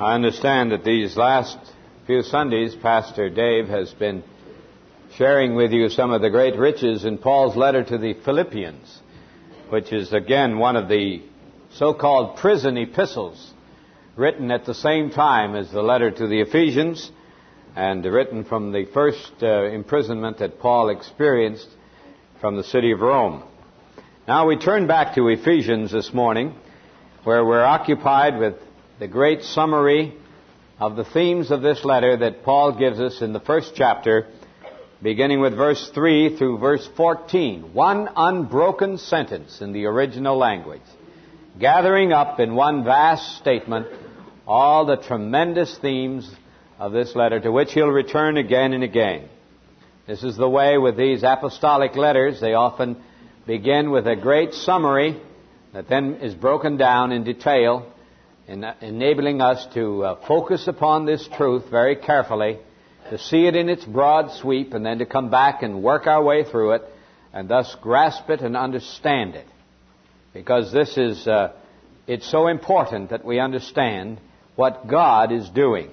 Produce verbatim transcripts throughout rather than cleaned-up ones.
I understand that these last few Sundays, Pastor Dave has been sharing with you some of the great riches in Paul's letter to the Philippians, which is again one of the so-called prison epistles written at the same time as the letter to the Ephesians and written from the first uh, imprisonment that Paul experienced from the city of Rome. Now we turn back to Ephesians this morning, where we're occupied with the great summary of the themes of this letter that Paul gives us in the first chapter, beginning with verse three through verse fourteen. One unbroken sentence in the original language, gathering up in one vast statement all the tremendous themes of this letter, to which he'll return again and again. This is the way with these apostolic letters. They often begin with a great summary that then is broken down in detail, in enabling us to uh, focus upon this truth very carefully, to see it in its broad sweep, and then to come back and work our way through it, and thus grasp it and understand it. Because this is, uh, it's so important that we understand what God is doing.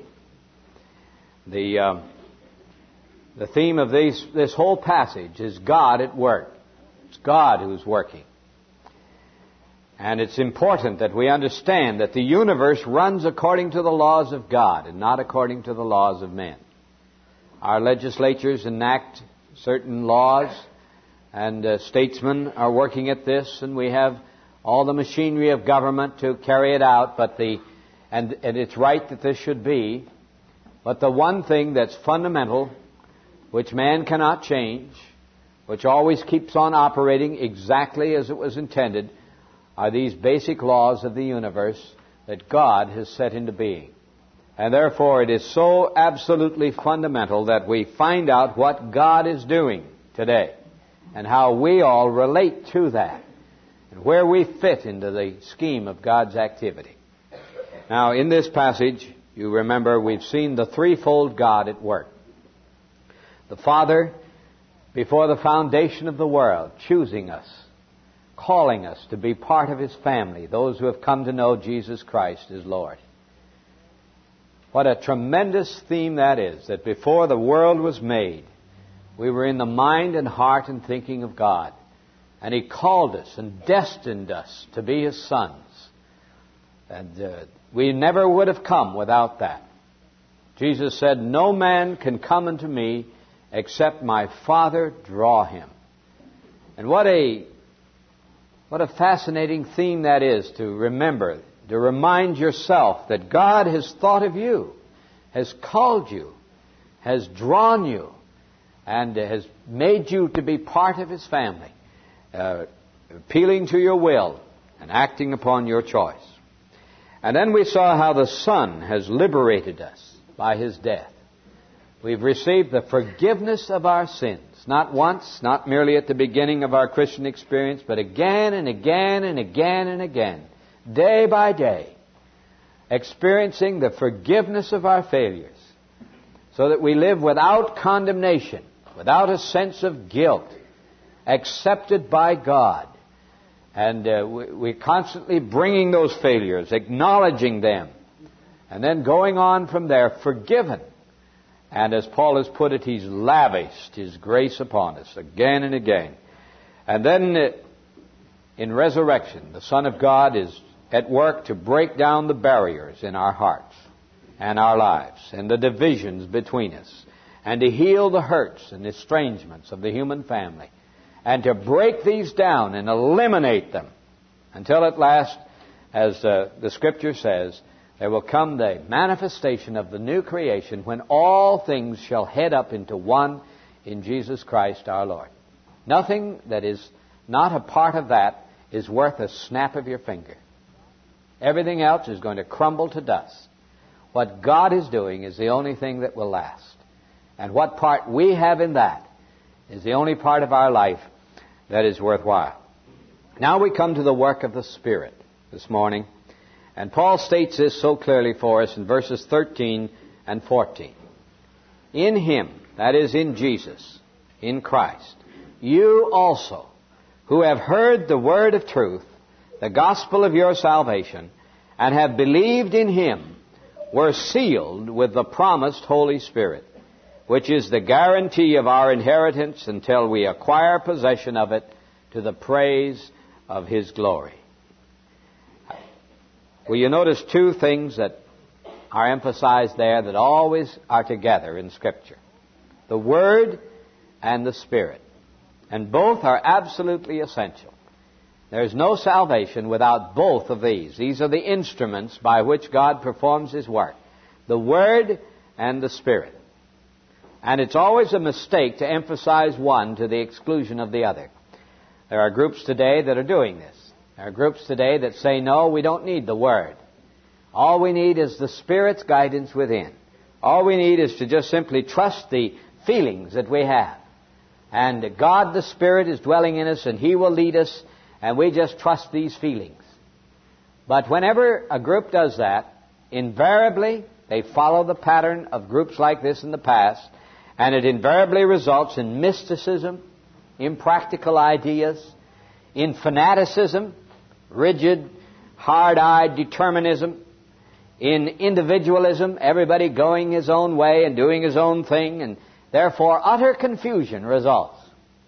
The uh, the theme of these, this whole passage is God at work. It's God who's working. And it's important that we understand that the universe runs according to the laws of God and not according to the laws of men. Our legislatures enact certain laws, and uh, statesmen are working at this, and we have all the machinery of government to carry it out, but the and, and it's right that this should be. But the one thing that's fundamental, which man cannot change, which always keeps on operating exactly as it was intended, are these basic laws of the universe that God has set into being. And therefore it is so absolutely fundamental that we find out what God is doing today and how we all relate to that and where we fit into the scheme of God's activity. Now, in this passage, you remember we've seen the threefold God at work. The Father, before the foundation of the world, choosing us, calling us to be part of His family, those who have come to know Jesus Christ as Lord. What a tremendous theme that is, that before the world was made, we were in the mind and heart and thinking of God. And He called us and destined us to be His sons. And uh, we never would have come without that. Jesus said, "No man can come unto me except my Father draw him." And what a What a fascinating theme that is to remember, to remind yourself that God has thought of you, has called you, has drawn you, and has made you to be part of His family, uh, appealing to your will and acting upon your choice. And then we saw how the Son has liberated us by His death. We've received the forgiveness of our sins. Not once, not merely at the beginning of our Christian experience, but again and again and again and again, day by day, experiencing the forgiveness of our failures, so that we live without condemnation, without a sense of guilt, accepted by God. And uh, we, we're constantly bringing those failures, acknowledging them, and then going on from there, forgiven. And as Paul has put it, He's lavished His grace upon us again and again. And then uh, in resurrection, the Son of God is at work to break down the barriers in our hearts and our lives and the divisions between us, and to heal the hurts and estrangements of the human family, and to break these down and eliminate them until at last, as uh, the Scripture says, there will come the manifestation of the new creation when all things shall head up into one in Jesus Christ our Lord. Nothing that is not a part of that is worth a snap of your finger. Everything else is going to crumble to dust. What God is doing is the only thing that will last. And what part we have in that is the only part of our life that is worthwhile. Now we come to the work of the Spirit this morning. And Paul states this so clearly for us in verses thirteen and fourteen. In Him, that is in Jesus, in Christ, you also, who have heard the word of truth, the gospel of your salvation, and have believed in Him, we're sealed with the promised Holy Spirit, which is the guarantee of our inheritance until we acquire possession of it to the praise of His glory. Will you notice two things that are emphasized there that always are together in Scripture? The Word and the Spirit. And both are absolutely essential. There's no salvation without both of these. These are the instruments by which God performs His work. The Word and the Spirit. And it's always a mistake to emphasize one to the exclusion of the other. There are groups today that are doing this. There are groups today that say, no, we don't need the Word. All we need is the Spirit's guidance within. All we need is to just simply trust the feelings that we have. And God the Spirit is dwelling in us, and He will lead us, and we just trust these feelings. But whenever a group does that, invariably they follow the pattern of groups like this in the past, and it invariably results in mysticism, impractical ideas, in fanaticism, rigid, hard-eyed determinism, in individualism, everybody going his own way and doing his own thing, and therefore utter confusion results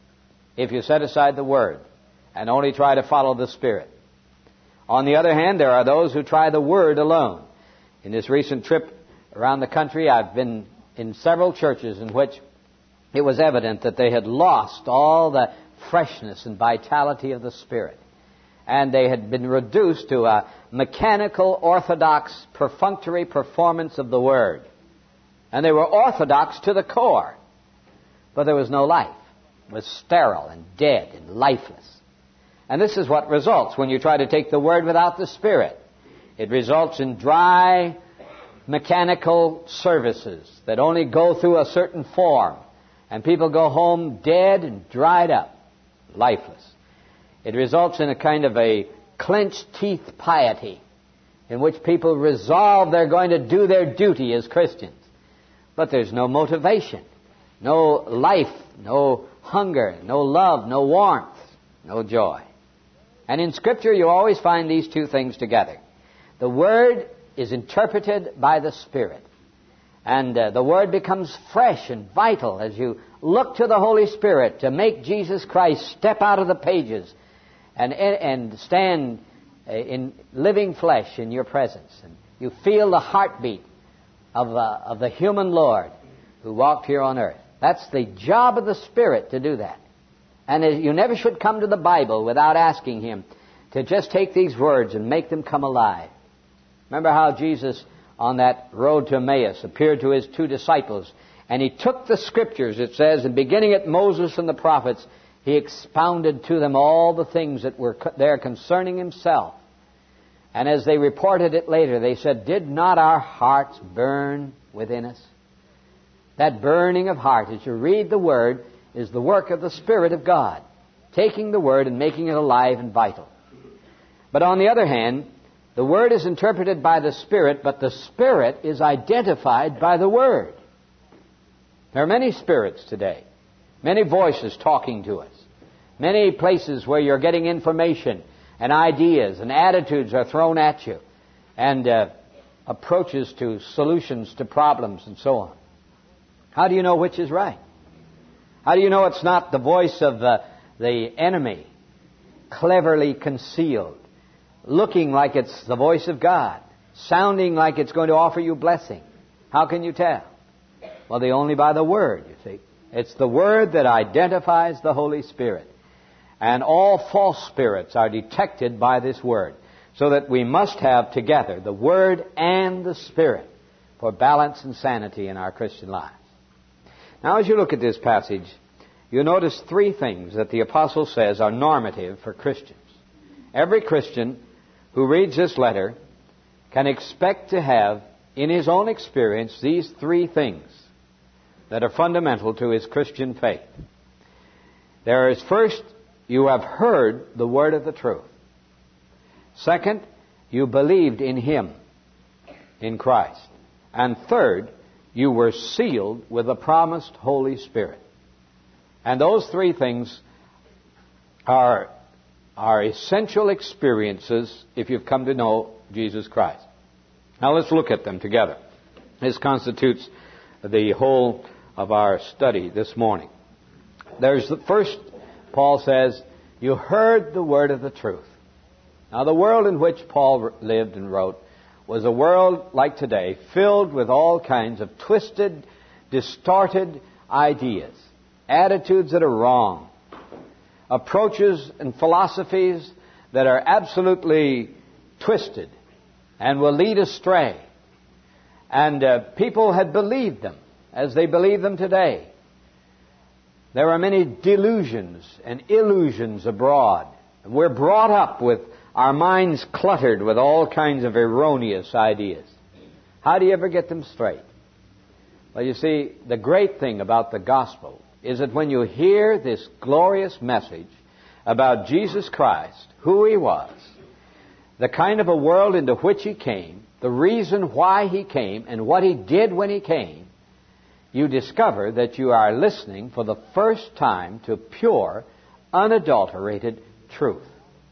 if you set aside the Word and only try to follow the Spirit. On the other hand, there are those who try the Word alone. In this recent trip around the country, I've been in several churches in which it was evident that they had lost all the freshness and vitality of the Spirit. And they had been reduced to a mechanical, orthodox, perfunctory performance of the Word. And they were orthodox to the core. But there was no life. It was sterile and dead and lifeless. And this is what results when you try to take the Word without the Spirit. It results in dry, mechanical services that only go through a certain form. And people go home dead and dried up, lifeless. It results in a kind of a clenched teeth piety in which people resolve they're going to do their duty as Christians. But there's no motivation, no life, no hunger, no love, no warmth, no joy. And in Scripture you always find these two things together. The Word is interpreted by the Spirit. And uh, the Word becomes fresh and vital as you look to the Holy Spirit to make Jesus Christ step out of the pages and, and stand in living flesh in your presence. And you feel the heartbeat of, uh, of the human Lord who walked here on earth. That's the job of the Spirit to do that. And you never should come to the Bible without asking Him to just take these words and make them come alive. Remember how Jesus on that road to Emmaus appeared to His two disciples, and He took the Scriptures, it says, and beginning at Moses and the prophets, He expounded to them all the things that were there concerning Himself. And as they reported it later, they said, "Did not our hearts burn within us?" That burning of heart, as you read the Word, is the work of the Spirit of God, taking the Word and making it alive and vital. But on the other hand, the Word is interpreted by the Spirit, but the Spirit is identified by the Word. There are many spirits today, many voices talking to us, many places where you're getting information and ideas and attitudes are thrown at you, and uh, approaches to solutions to problems and so on. How do you know which is right? How do you know it's not the voice of the, the enemy, cleverly concealed, looking like it's the voice of God, sounding like it's going to offer you blessing? How can you tell? Well, the only by the Word, you see. It's the Word that identifies the Holy Spirit. And all false spirits are detected by this Word. So that we must have together the Word and the Spirit for balance and sanity in our Christian lives. Now, as you look at this passage, you'll notice three things that the Apostle says are normative for Christians. Every Christian who reads this letter can expect to have, in his own experience, these three things that are fundamental to his Christian faith. There is, first, you have heard the word of the truth. Second, you believed in Him, in Christ. And third, you were sealed with the promised Holy Spirit. And those three things are, are essential experiences if you've come to know Jesus Christ. Now let's look at them together. This constitutes the whole of our study this morning. There's the first, Paul says, you heard the word of the truth. Now the world in which Paul lived and wrote was a world like today, filled with all kinds of twisted, distorted ideas, attitudes that are wrong, approaches and philosophies that are absolutely twisted and will lead astray. And uh, people had believed them as they believe them today. There are many delusions and illusions abroad. We're brought up with our minds cluttered with all kinds of erroneous ideas. How do you ever get them straight? Well, you see, the great thing about the gospel is that when you hear this glorious message about Jesus Christ, who He was, the kind of a world into which He came, the reason why He came, and what He did when He came, you discover that you are listening for the first time to pure, unadulterated truth.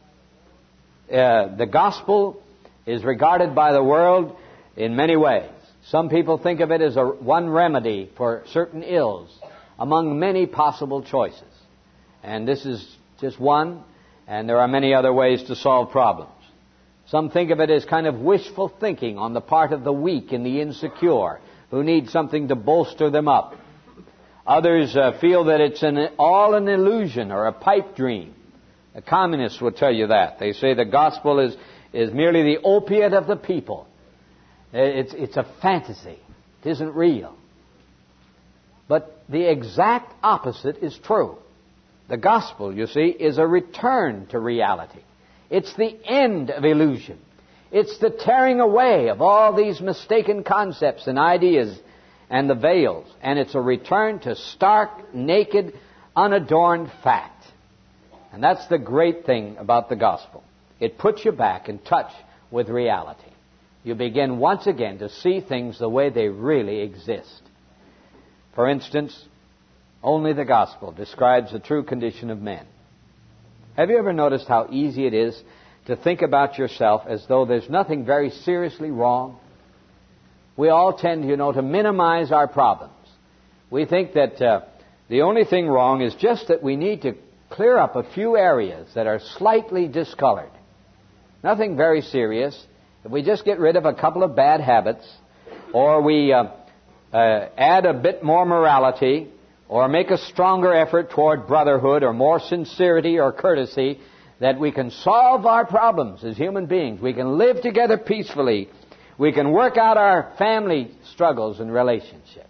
Uh, the gospel is regarded by the world in many ways. Some people think of it as a one remedy for certain ills among many possible choices. And this is just one, and there are many other ways to solve problems. Some think of it as kind of wishful thinking on the part of the weak and the insecure who need something to bolster them up. Others uh, feel that it's an, all an illusion or a pipe dream. The communists will tell you that. They say the gospel is, is merely the opiate of the people. It's, it's a fantasy. It isn't real. But the exact opposite is true. The gospel, you see, is a return to reality. It's the end of illusion. It's the tearing away of all these mistaken concepts and ideas and the veils. And it's a return to stark, naked, unadorned fact. And that's the great thing about the gospel. It puts you back in touch with reality. You begin once again to see things the way they really exist. For instance, only the gospel describes the true condition of men. Have you ever noticed how easy it is to think about yourself as though there's nothing very seriously wrong? We all tend, you know, to minimize our problems. We think that uh, the only thing wrong is just that we need to clear up a few areas that are slightly discolored. Nothing very serious. If we just get rid of a couple of bad habits, or we uh, uh, add a bit more morality, or make a stronger effort toward brotherhood, or more sincerity or courtesy, that we can solve our problems as human beings. We can live together peacefully. We can work out our family struggles and relationships.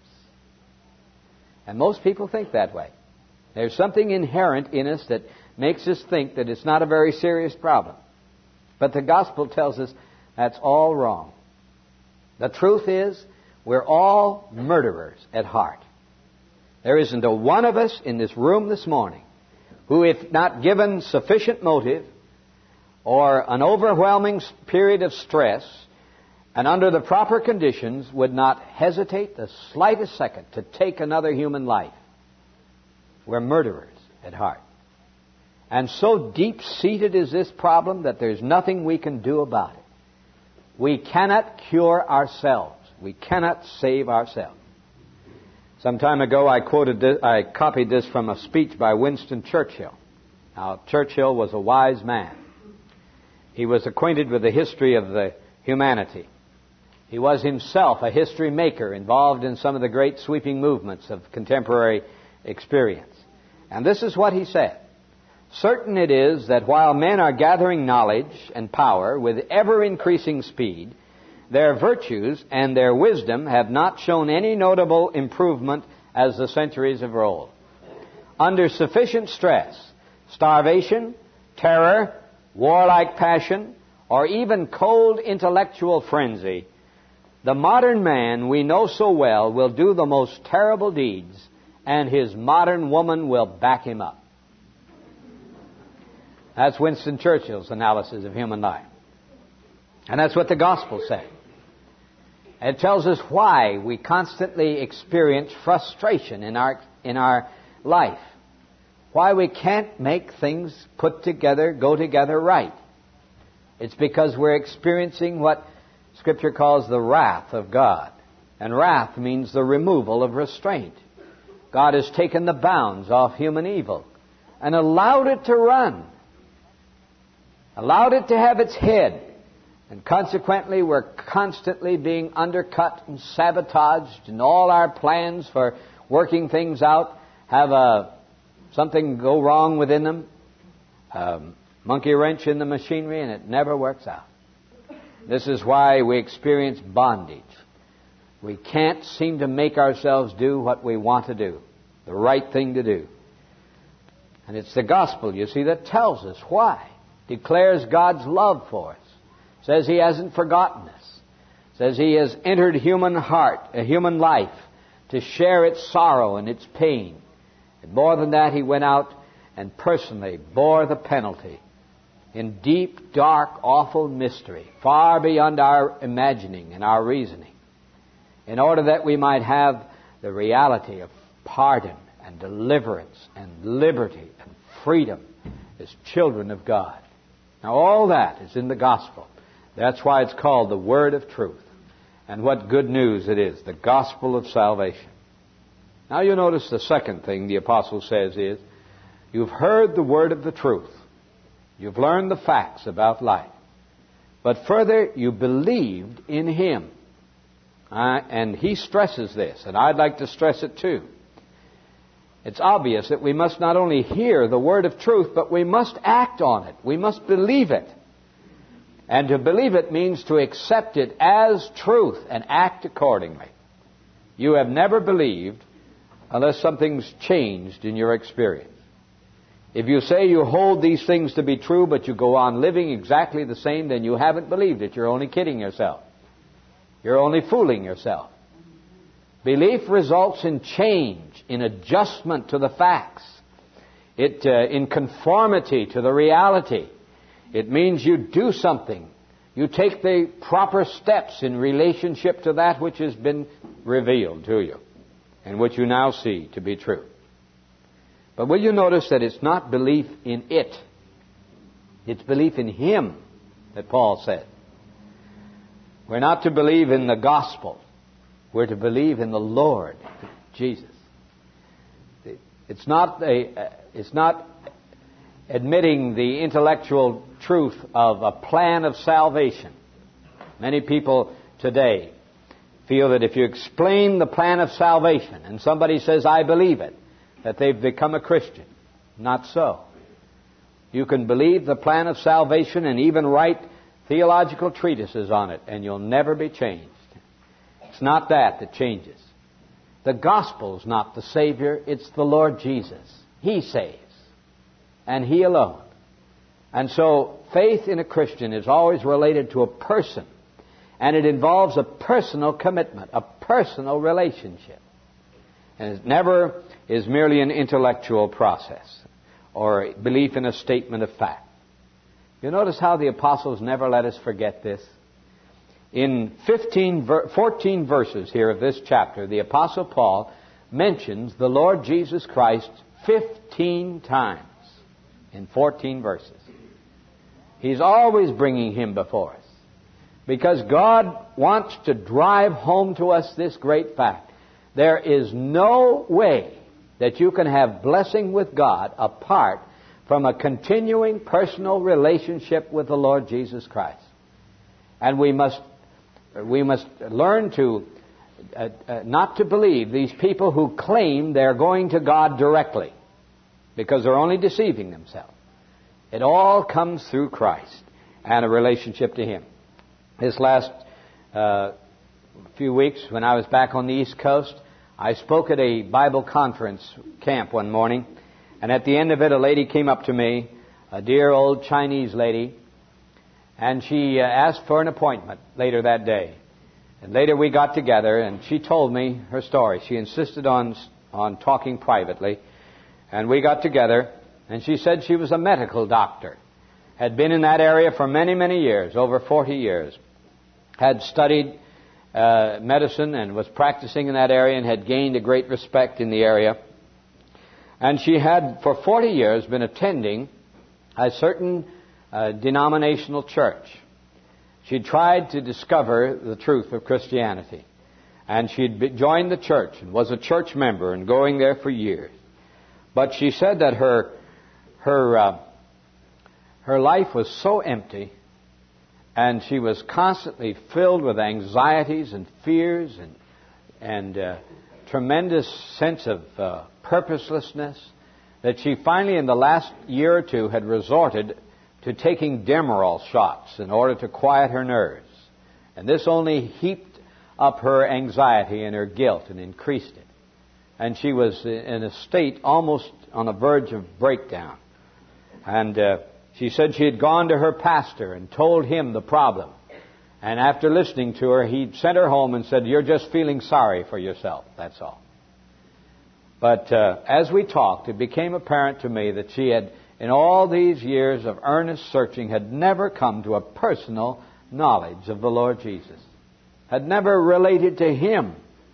And most people think that way. There's something inherent in us that makes us think that it's not a very serious problem. But the gospel tells us that's all wrong. The truth is, we're all murderers at heart. There isn't a one of us in this room this morning who, if not given sufficient motive or an overwhelming period of stress and under the proper conditions, would not hesitate the slightest second to take another human life. We're murderers at heart. And so deep-seated is this problem that there's nothing we can do about it. We cannot cure ourselves. We cannot save ourselves. Some time ago, I quoted this, I copied this from a speech by Winston Churchill. Now, Churchill was a wise man. He was acquainted with the history of the humanity. He was himself a history maker involved in some of the great sweeping movements of contemporary experience. And this is what he said. Certain it is that while men are gathering knowledge and power with ever-increasing speed, their virtues and their wisdom have not shown any notable improvement as the centuries have rolled. Under sufficient stress, starvation, terror, warlike passion, or even cold intellectual frenzy, the modern man we know so well will do the most terrible deeds, and his modern woman will back him up. That's Winston Churchill's analysis of human life. And that's what the gospel says. It tells us why we constantly experience frustration in our in our life. Why we can't make things put together, go together right. It's because we're experiencing what Scripture calls the wrath of God. And wrath means the removal of restraint. God has taken the bounds off human evil and allowed it to run, allowed it to have its head. And consequently, we're constantly being undercut and sabotaged, and all our plans for working things out have a, something go wrong within them, a monkey wrench in the machinery, and it never works out. This is why we experience bondage. We can't seem to make ourselves do what we want to do, the right thing to do. And it's the gospel, you see, that tells us why. Declares God's love for us. Says He hasn't forgotten us. Says He has entered human heart, a human life, to share its sorrow and its pain. And more than that, He went out and personally bore the penalty in deep, dark, awful mystery, far beyond our imagining and our reasoning, in order that we might have the reality of pardon and deliverance and liberty and freedom as children of God. Now, all that is in the gospel. That's why it's called the Word of Truth. And what good news it is, the gospel of salvation. Now you notice the second thing the apostle says is, you've heard the word of the truth. You've learned the facts about life. But further, you believed in Him. Uh, and he stresses this, and I'd like to stress it too. It's obvious that we must not only hear the word of truth, but we must act on it. We must believe it. And to believe it means to accept it as truth and act accordingly. You have never believed unless something's changed in your experience. If you say you hold these things to be true, but you go on living exactly the same, then you haven't believed it. You're only kidding yourself. You're only fooling yourself. Belief results in change, in adjustment to the facts, it uh, in conformity to the reality. It means you do something. You take the proper steps in relationship to that which has been revealed to you and which you now see to be true. But will you notice that it's not belief in it. It's belief in Him that Paul said. We're not to believe in the gospel. We're to believe in the Lord Jesus. It's not a, it's not admitting the intellectual truth of a plan of salvation. Many people today feel that if you explain the plan of salvation and somebody says, I believe it, that they've become a Christian. Not so. You can believe the plan of salvation and even write theological treatises on it, and you'll never be changed. It's not that that changes. The gospel's not the Savior, it's the Lord Jesus. He saves, and He alone. And so faith in a Christian is always related to a person, and it involves a personal commitment, a personal relationship. And it never is merely an intellectual process or a belief in a statement of fact. You notice how the apostles never let us forget this? In fifteen, fourteen verses here of this chapter, the apostle Paul mentions the Lord Jesus Christ fifteen times in fourteen verses. He's always bringing Him before us because God wants to drive home to us this great fact. There is no way that you can have blessing with God apart from a continuing personal relationship with the Lord Jesus Christ. And we must we must learn to uh, uh, not to believe these people who claim they're going to God directly, because they're only deceiving themselves. It all comes through Christ and a relationship to Him. This last uh, few weeks, when I was back on the East Coast, I spoke at a Bible conference camp one morning, and at the end of it, a lady came up to me, a dear old Chinese lady, and she uh, asked for an appointment later that day. And later we got together, and she told me her story. She insisted on on talking privately, and we got together, and she said she was a medical doctor, had been in that area for many, many years, over forty years, had studied uh, medicine and was practicing in that area and had gained a great respect in the area. And she had, for forty years, been attending a certain uh, denominational church. She tried to discover the truth of Christianity. And she'd joined the church and was a church member and going there for years. But she said that her her uh, her life was so empty, and she was constantly filled with anxieties and fears and and uh, tremendous sense of uh, purposelessness, that she finally, in the last year or two, had resorted to taking Demerol shots in order to quiet her nerves. And this only heaped up her anxiety and her guilt and increased it. And she was in a state almost on the verge of breakdown. And uh, she said she had gone to her pastor and told him the problem. And after listening to her, he sent her home and said, "You're just feeling sorry for yourself, that's all." But uh, as we talked, it became apparent to me that she had, in all these years of earnest searching, had never come to a personal knowledge of the Lord Jesus, had never related to Him.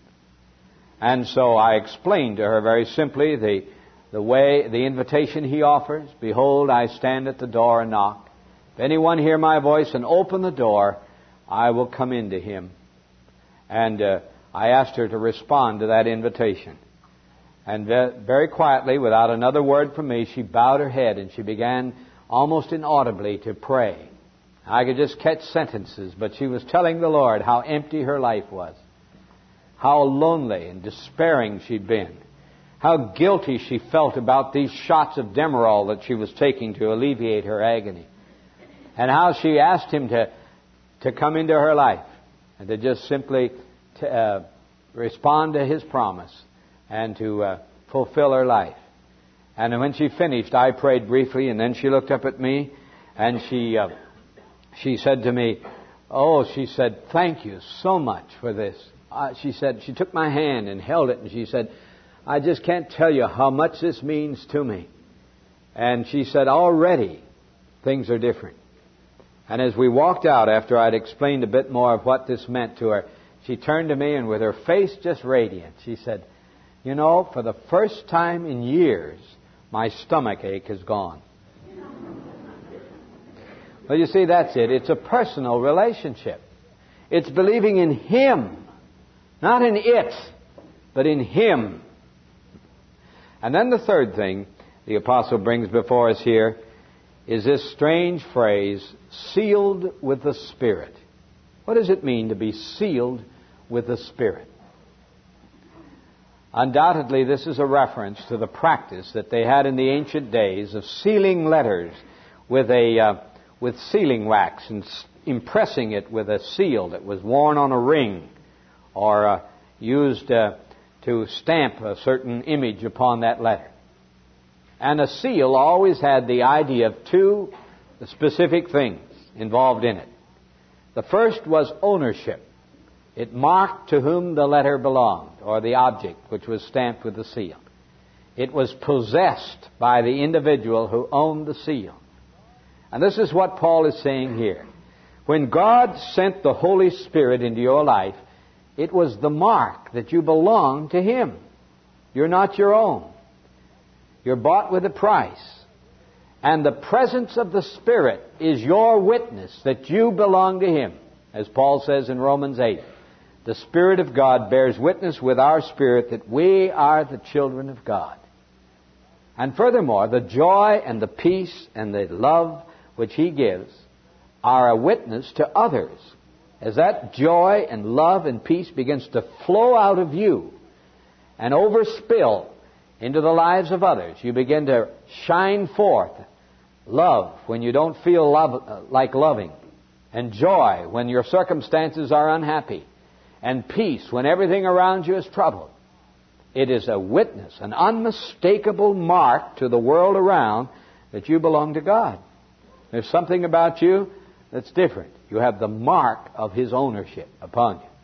And so I explained to her very simply the, the way, the invitation He offers. "Behold, I stand at the door and knock. If anyone hear my voice and open the door, I will come into him." And uh, I asked her to respond to that invitation. And very quietly, without another word from me, she bowed her head and she began almost inaudibly to pray. I could just catch sentences, but she was telling the Lord how empty her life was, how lonely and despairing she'd been, how guilty she felt about these shots of Demerol that she was taking to alleviate her agony, and how she asked Him to, to come into her life and to just simply t- uh, respond to His promise and to uh, fulfill her life. And when she finished, I prayed briefly, and then she looked up at me, and she uh, she said to me, "Oh," she said, "thank you so much for this." Uh, she said, she took my hand and held it, and she said, "I just can't tell you how much this means to me." And she said, "Already things are different." And as we walked out, after I'd explained a bit more of what this meant to her, she turned to me, and with her face just radiant, she said, "You know, for the first time in years, my stomach ache is gone." Well, you see, that's it. It's a personal relationship. It's believing in Him, not in it, but in Him. And then the third thing the apostle brings before us here is this strange phrase, sealed with the Spirit. What does it mean to be sealed with the Spirit? Undoubtedly, this is a reference to the practice that they had in the ancient days of sealing letters with a uh, with sealing wax and s- impressing it with a seal that was worn on a ring or uh, used uh, to stamp a certain image upon that letter. And a seal always had the idea of two specific things involved in it. The first was ownership. It marked to whom the letter belonged, or the object which was stamped with the seal. It was possessed by the individual who owned the seal. And this is what Paul is saying here. When God sent the Holy Spirit into your life, it was the mark that you belong to Him. You're not your own. You're bought with a price. And the presence of the Spirit is your witness that you belong to Him. As Paul says in Romans eight, the Spirit of God bears witness with our spirit that we are the children of God. And furthermore, the joy and the peace and the love which He gives are a witness to others. As that joy and love and peace begins to flow out of you and overspill into the lives of others, you begin to shine forth love when you don't feel love, like loving, and joy when your circumstances are unhappy, and peace when everything around you is troubled. It is a witness, an unmistakable mark to the world around that you belong to God. There's something about you that's different. You have the mark of His ownership upon you.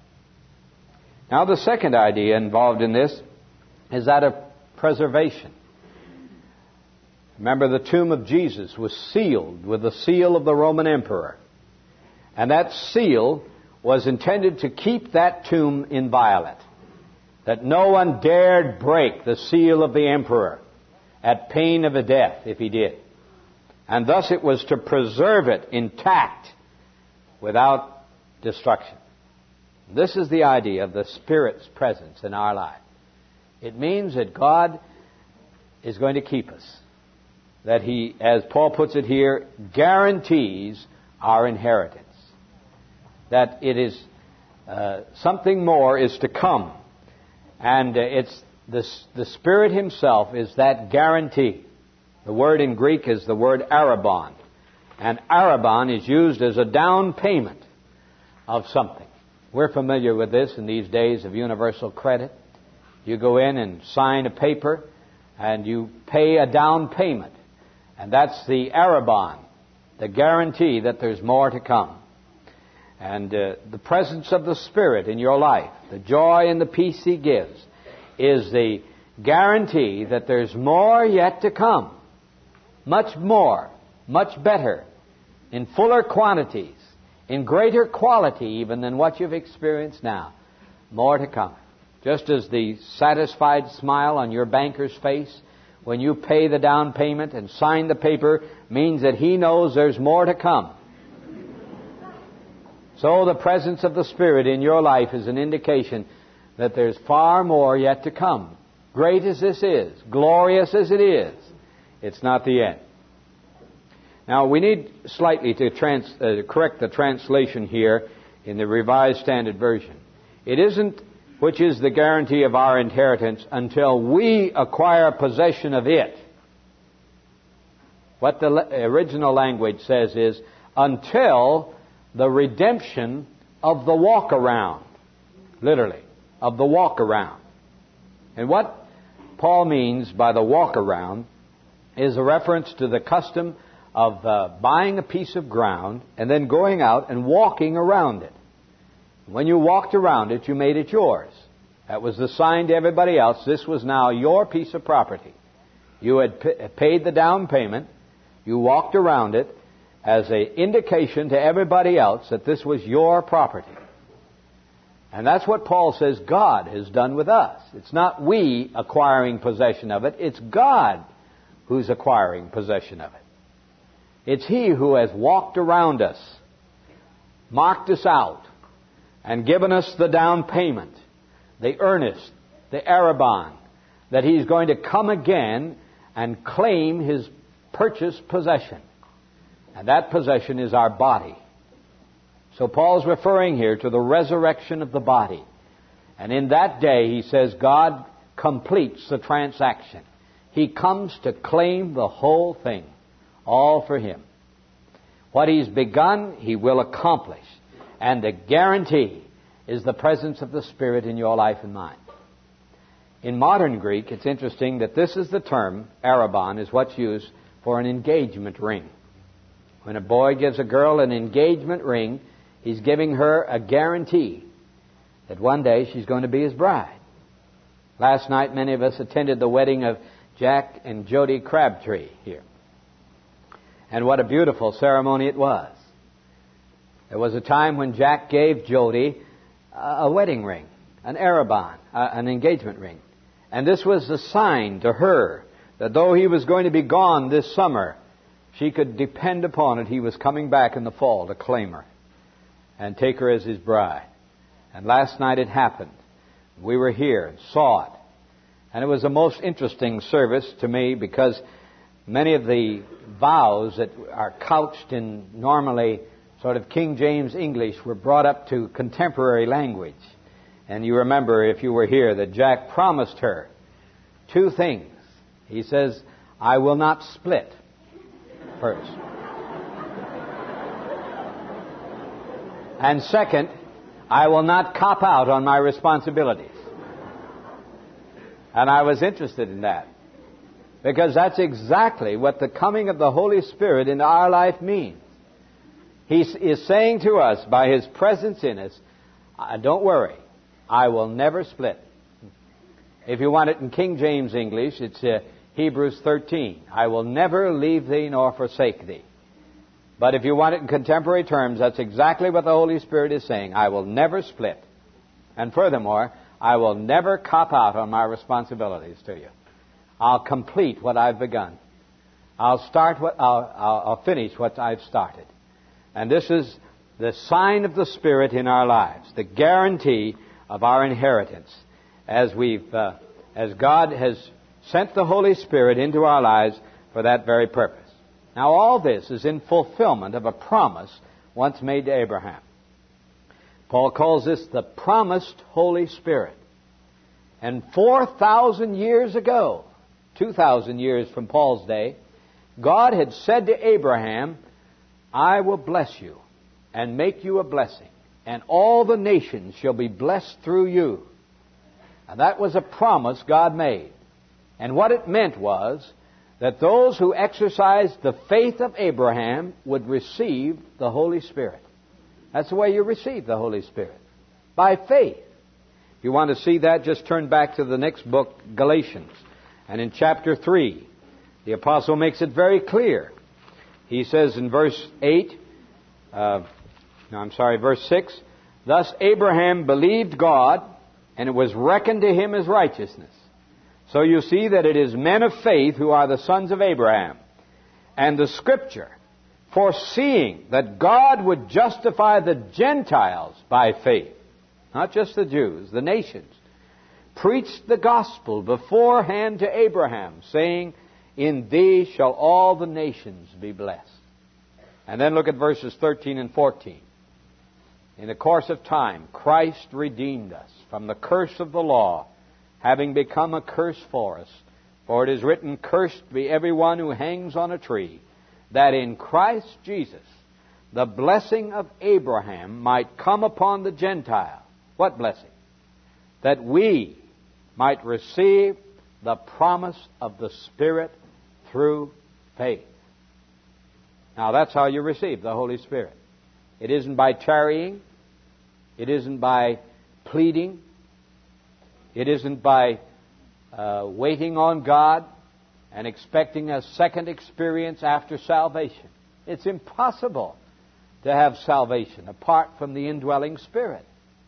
Now, the second idea involved in this is that of preservation. Remember, the tomb of Jesus was sealed with the seal of the Roman emperor. And that seal was intended to keep that tomb inviolate, that no one dared break the seal of the emperor at pain of a death if he did. And thus it was to preserve it intact without destruction. This is the idea of the Spirit's presence in our life. It means that God is going to keep us. That He, as Paul puts it here, guarantees our inheritance. That it is uh, something more is to come. And uh, it's the, the Spirit Himself is that guarantee. The word in Greek is the word arabon. And arabon is used as a down payment of something. We're familiar with this in these days of universal credit. You go in and sign a paper and you pay a down payment. And that's the arabon, the guarantee that there's more to come. And uh, the presence of the Spirit in your life, the joy and the peace He gives, is the guarantee that there's more yet to come. Much more, much better, in fuller quantities, in greater quality even than what you've experienced now. More to come. Just as the satisfied smile on your banker's face when you pay the down payment and sign the paper means that he knows there's more to come. So the presence of the Spirit in your life is an indication that there's far more yet to come. Great as this is, glorious as it is, it's not the end. Now, we need slightly to trans, uh, correct the translation here in the Revised Standard Version. It isn't, which is the guarantee of our inheritance, until we acquire possession of it. What the le- original language says is, until the redemption of the walk-around. Literally, of the walk-around. And what Paul means by the walk-around is a reference to the custom of uh, buying a piece of ground and then going out and walking around it. When you walked around it, you made it yours. That was the sign to everybody else. This was now your piece of property. You had p- paid the down payment. You walked around it as an indication to everybody else that this was your property. And that's what Paul says God has done with us. It's not we acquiring possession of it. It's God who's acquiring possession of it. It's He who has walked around us, marked us out, and given us the down payment, the earnest, the arabon, that He's going to come again and claim His purchased possession. And that possession is our body. So Paul's referring here to the resurrection of the body. And in that day, he says, God completes the transaction. He comes to claim the whole thing. All for Him. What He's begun, He will accomplish. And the guarantee is the presence of the Spirit in your life and mine. In modern Greek, it's interesting that this is the term, arabon, is what's used for an engagement ring. When a boy gives a girl an engagement ring, he's giving her a guarantee that one day she's going to be his bride. Last night, many of us attended the wedding of Jack and Jody Crabtree here. And what a beautiful ceremony it was. There was a time when Jack gave Jody a wedding ring, an arabon, an engagement ring. And this was a sign to her that though he was going to be gone this summer, she could depend upon it. He was coming back in the fall to claim her and take her as his bride. And last night it happened. We were here and saw it. And it was a most interesting service to me because many of the vows that are couched in normally sort of King James English were brought up to contemporary language. And you remember, if you were here, that Jack promised her two things. He says, I will not split first. And second, I will not cop out on my responsibilities. And I was interested in that. Because that's exactly what the coming of the Holy Spirit into our life means. He is saying to us, by His presence in us, don't worry, I will never split. If you want it in King James English, it's uh, Hebrews thirteen. I will never leave thee nor forsake thee. But if you want it in contemporary terms, that's exactly what the Holy Spirit is saying. I will never split. And furthermore, I will never cop out on my responsibilities to you. I'll complete what I've begun. I'll start what I'll, I'll, I'll finish what I've started. And this is the sign of the Spirit in our lives, the guarantee of our inheritance, as we've, uh, as God has sent the Holy Spirit into our lives for that very purpose. Now, all this is in fulfillment of a promise once made to Abraham. Paul calls this the promised Holy Spirit. And four thousand years ago, two thousand years from Paul's day, God had said to Abraham, I will bless you and make you a blessing, and all the nations shall be blessed through you. And that was a promise God made. And what it meant was that those who exercised the faith of Abraham would receive the Holy Spirit. That's the way you receive the Holy Spirit, by faith. If you want to see that, just turn back to the next book, Galatians. And in chapter three, the apostle makes it very clear. He says in verse eight, uh, no, I'm sorry, verse six, thus Abraham believed God, and it was reckoned to him as righteousness. So you see that it is men of faith who are the sons of Abraham. And the Scripture, foreseeing that God would justify the Gentiles by faith, not just the Jews, the nations, preached the gospel beforehand to Abraham, saying, in thee shall all the nations be blessed. And then look at verses thirteen and fourteen. In the course of time, Christ redeemed us from the curse of the law, having become a curse for us. For it is written, cursed be everyone who hangs on a tree, that in Christ Jesus the blessing of Abraham might come upon the Gentile. What blessing? That we might receive the promise of the Spirit through faith. Now that's how you receive the Holy Spirit. It isn't by tarrying. It isn't by pleading. It isn't by uh, waiting on God and expecting a second experience after salvation. It's impossible to have salvation apart from the indwelling Spirit.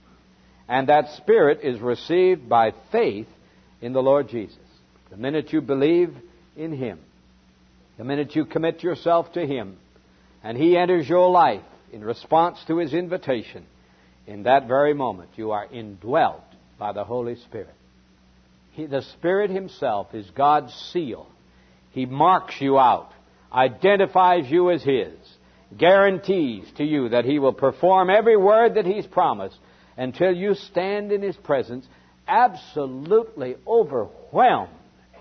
And that Spirit is received by faith in the Lord Jesus. The minute you believe in Him, the minute you commit yourself to Him, and He enters your life in response to His invitation, in that very moment you are indwelt by the Holy Spirit. He, the Spirit Himself is God's seal. He marks you out, identifies you as His, guarantees to you that He will perform every word that He's promised until you stand in His presence absolutely overwhelmed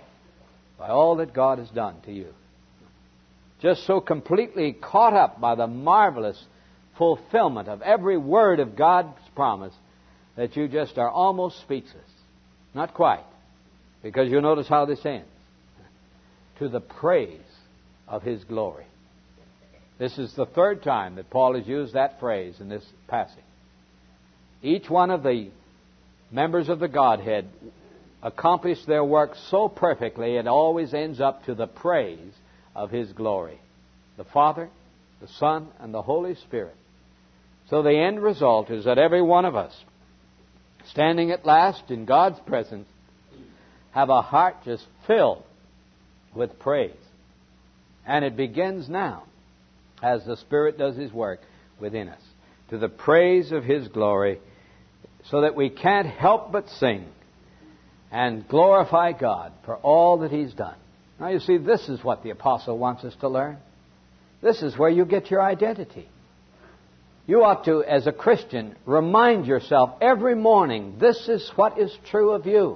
by all that God has done to you. Just so completely caught up by the marvelous fulfillment of every word of God's promise that you just are almost speechless. Not quite, because you'll notice how this ends. To the praise of His glory. This is the third time that Paul has used that phrase in this passage. Each one of the members of the Godhead accomplished their work so perfectly it always ends up to the praise of His glory. The Father, the Son, and the Holy Spirit. So the end result is that every one of us, standing at last in God's presence, have a heart just filled with praise. And it begins now as the Spirit does His work within us, to the praise of His glory, so that we can't help but sing and glorify God for all that He's done. Now you see, this is what the apostle wants us to learn. This is where you get your identity. You ought to, as a Christian, remind yourself every morning, this is what is true of you.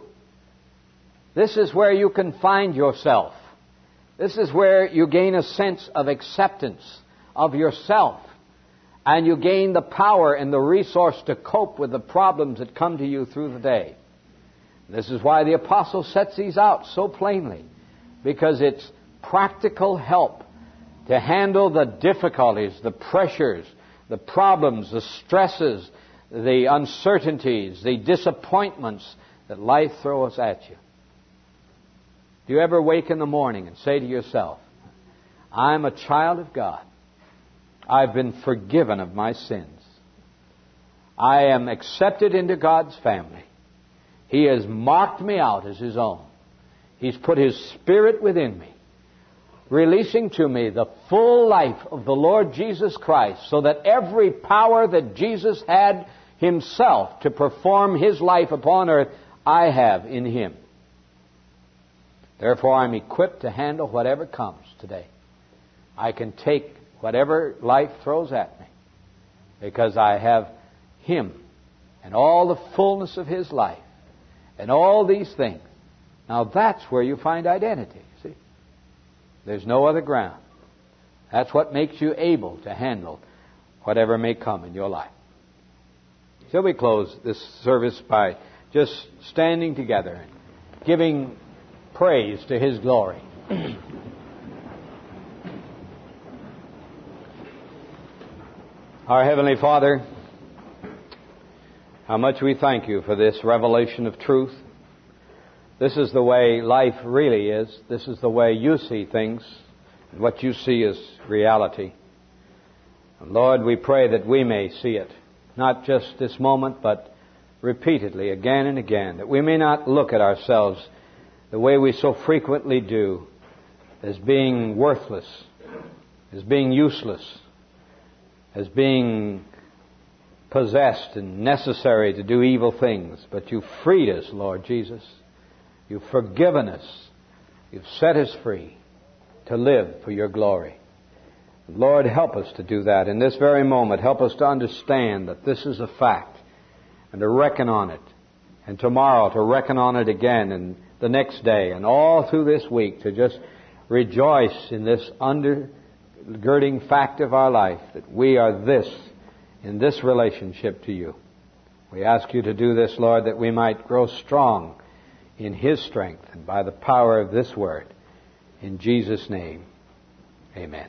This is where you can find yourself. This is where you gain a sense of acceptance of yourself. And you gain the power and the resource to cope with the problems that come to you through the day. This is why the apostle sets these out so plainly. Because it's practical help to handle the difficulties, the pressures, the problems, the stresses, the uncertainties, the disappointments that life throws at you. Do you ever wake in the morning and say to yourself, I'm a child of God. I've been forgiven of my sins. I am accepted into God's family. He has marked me out as His own. He's put His Spirit within me. releasing to me the full life of the Lord Jesus Christ, so that every power that Jesus had Himself to perform His life upon earth, I have in Him. Therefore, I'm equipped to handle whatever comes today. I can take whatever life throws at me, because I have Him and all the fullness of His life and all these things. Now that's where you find identity, see? There's no other ground. That's what makes you able to handle whatever may come in your life. Shall we close this service by just standing together and giving praise to His glory? Our Heavenly Father, how much we thank You for this revelation of truth. This is the way life really is. This is the way You see things. And what You see is reality. And Lord, we pray that we may see it, not just this moment, but repeatedly, again and again, that we may not look at ourselves the way we so frequently do, as being worthless, as being useless, as being possessed and necessary to do evil things. But You freed us, Lord Jesus. You've forgiven us. You've set us free to live for Your glory. Lord, help us to do that in this very moment. Help us to understand that this is a fact and to reckon on it. And tomorrow to reckon on it again, and the next day, and all through this week to just rejoice in this undergirding fact of our life, that we are this in this relationship to You. We ask You to do this, Lord, that we might grow strong in His strength and by the power of this Word. In Jesus' name, amen.